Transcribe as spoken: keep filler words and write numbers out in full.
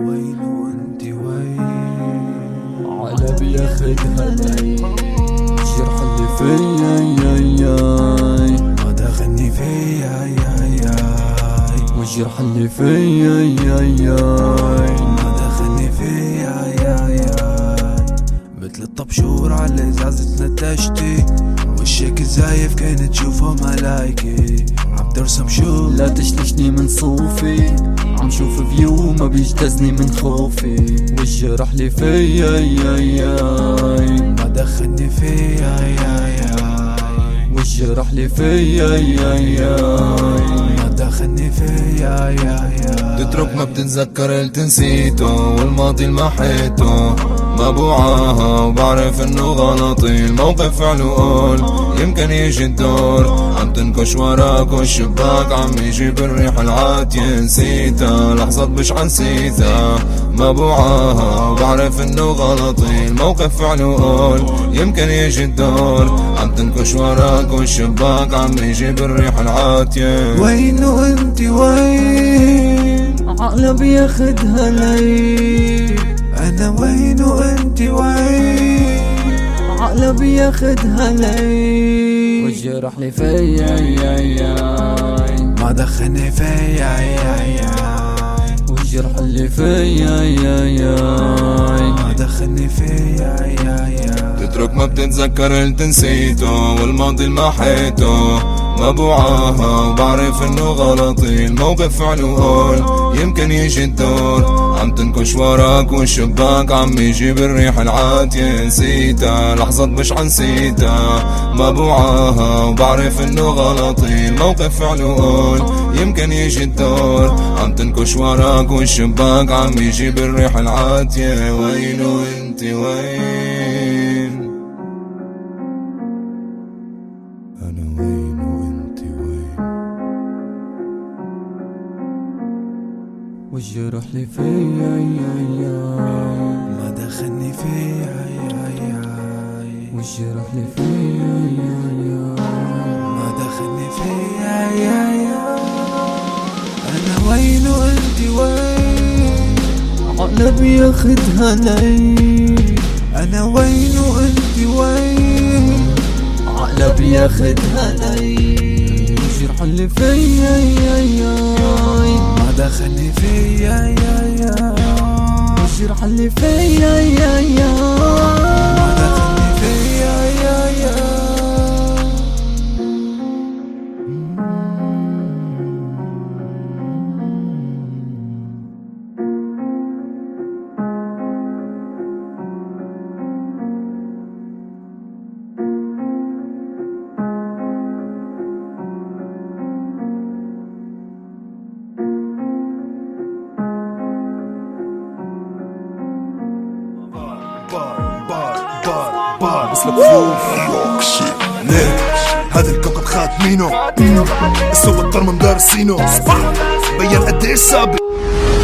وين وانت وين على بياخدها لي الجرح اللي فيا يا ياي ما دخلني فيا يا ياي والجرح اللي فيا يا ياي ما دخلني فيا يا ياي مثل الطبشور على ازازة نتشتي وشك زايف كانت تشوفه ملايكي عم ترسم شو لا تشلشني من صوفي عم شوف فيو ما بيجتزني من خوفي والجرح اللي فيا يا ياي ما دخلني فيا يا ياي والجرح اللي فيا يا ياي ما دخلني فيا يا ياي تترك ما بتتذكر اللي تنسيته والماضي اللي محيته ما بوعاها وبعرف انه غلطي الموقف فعله قول يمكن يجي الدور عم تنكش وراك والشباك عم يجيب الريح العاتية نسيتها لحظات مش عنسيتها ما بوعاها وبعرف انه غلطي الموقف فعله قول يمكن يجي الدور عم تنكش وراك والشباك عم يجيب الريح العاتية وين وانت وين عقلة بياخدها لي انا وين وانت وين عقلة بياخدها لي والجرح اللي فيا يا ياي ما دخلني فيا يا ياي والجرح اللي فيا يا ياي ما دخلني فيا يا ياي تترك ما بتتذكر اللي تنسيته والماضي اللي محيته ما بوعاها وبعرف انه غلطي الموقف فعله قول يمكن يجي الدور عم تنكش وراك والشباك عم يجيب الريح العاتية نسيتها لحظات مش عنسيتها ما بوعاها وبعرف انه غلطي الموقف فعله قول يمكن يجي الدور عم تنكش وراك والشباك عم يجيب الريح العاتية وين وانت وين انا وين وانت وين والجرح اللي فيا يا ياي ما دخلني فيا يا ياي والجرح اللي فيا يا ياي ما دخلني فيا يا ياي انا وين وانت وين عقلة بياخدها لي انا وين وانت وين عقلة بياخدها لي والجرح اللي فيا يا ياي ما دخلني فيا يا ياي والجرح اللي فيا يا ياي ما دخلني فيا يا ياي مثل بفلوس ليه هذا الكوكب خاتمينه السوق الطرمة مدارسينه بين قد ايش صعب